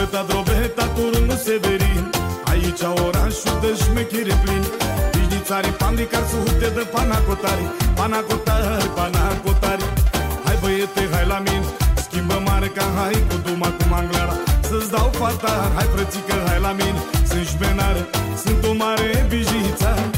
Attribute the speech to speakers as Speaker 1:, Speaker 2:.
Speaker 1: Drobeta, drobeta, turnul Severin. Aici orașul de șmecheri plin. Pișnițarii, pandicar, sute de panacotari. Panacotari, panacotari. Hai băiete, hai la mine, schimbă marca, hai cu duma, cu manglara. Să-ți dau fata, hai frățică, hai la mine. Sunt șmenară, sunt o mare bijița.